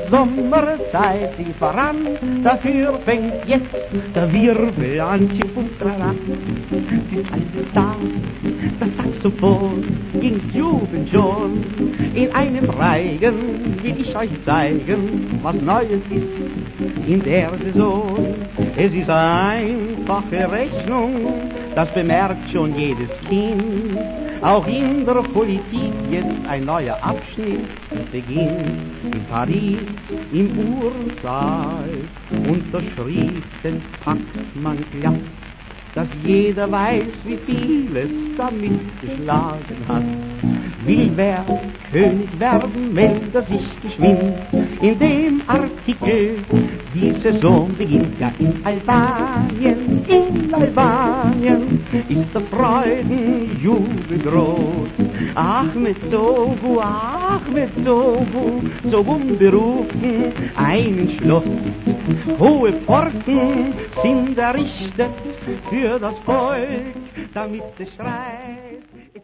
Sommerzeit sich voran, dafür fängt jetzt der Wirbel an, Chip und Trara. Es ist alles da, das Saxophon ging jubeln schon. In einem Reigen will ich euch zeigen, was Neues ist in der Saison. Es ist einfache Rechnung, das bemerkt schon jedes Kind. Auch in der Politik jetzt ein neuer Abschnitt beginnt. In Paris, im Ursaal, unter Schriften packt man glatt, dass jeder weiß, wie viel es damit geschlagen hat. Will wer König werden, meldet sich geschwind in dem Artikel. Die Saison beginnt ja in Albanien ist der Freudenjubel groß. Ahmed Sogu, so unberufen, ein Schloss. Hohe Pforten sind errichtet für das Volk, damit es schreit.